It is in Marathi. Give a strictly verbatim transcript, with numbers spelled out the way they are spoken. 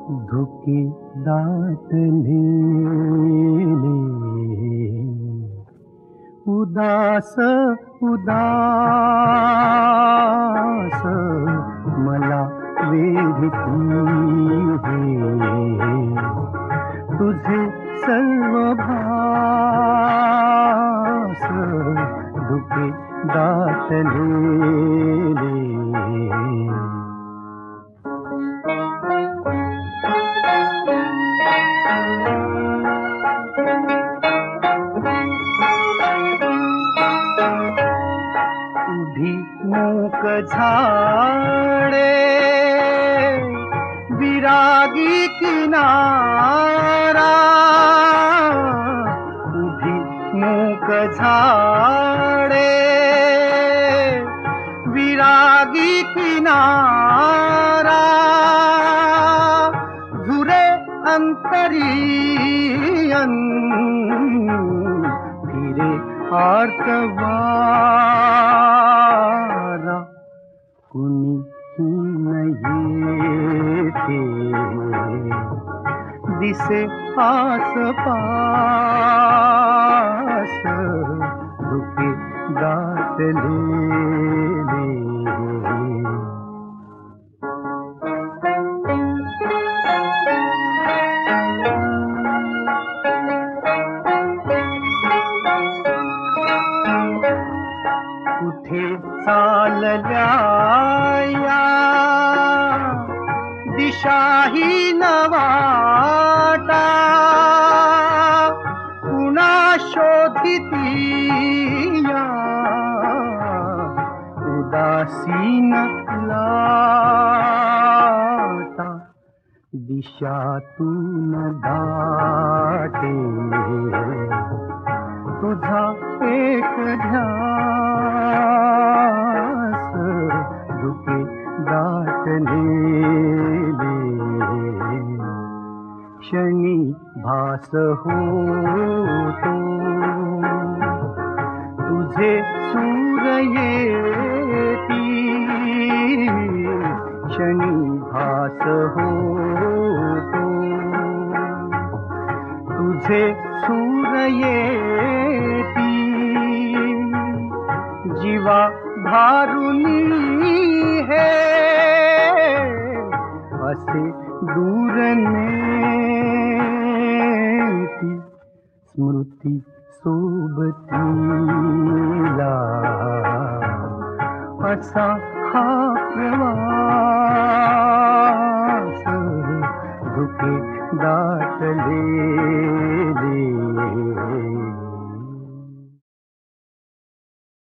धुके दाटले उदास उदास मला वेधती है तुझे सर्व भास धुके दाटले मूक झाडे विरागी किनारा उभी मूक झाडे विरागी किनारा झुरे अंतरियन फिरे आर्तवारा कुणी ही येथे दिसे आसपास धुके दाटले कुठे चालल्या या दिशाहीन वाटा कुणा शोधिती या उदासीन लाटा दिशातून दाटे तुझा एक ध्यास धुके दाटले क्षणी भास होतो तुझे सूर येती क्षणी भास होतो तुझे सूर येती जीवा भारुनी है असे दूर नेती स्मृती सोबतीला असा हा प्रवास धुके दाटले